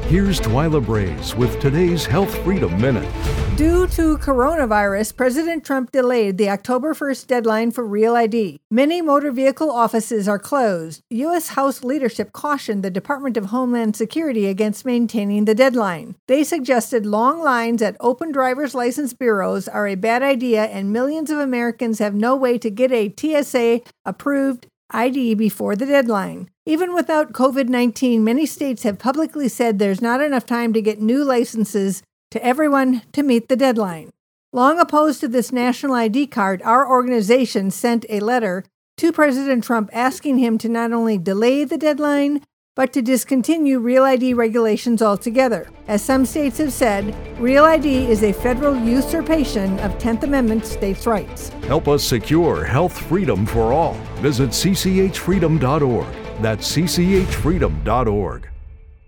Here's Twyla Braze with today's Health Freedom Minute. Due to coronavirus, President Trump delayed the October 1st deadline for Real ID. Many motor vehicle offices are closed. U.S. House leadership cautioned the Department of Homeland Security against maintaining the deadline. They suggested long lines at open driver's license bureaus are a bad idea, and millions of Americans have no way to get a TSA-approved ID before the deadline. Even without COVID-19, many states have publicly said there's not enough time to get new licenses to everyone to meet the deadline. Long opposed to this national ID card, our organization sent a letter to President Trump asking him to not only delay the deadline, but to discontinue Real ID regulations altogether. As some states have said, Real ID is a federal usurpation of 10th Amendment states' rights. Help us secure health freedom for all. Visit cchfreedom.org. That's cchfreedom.org.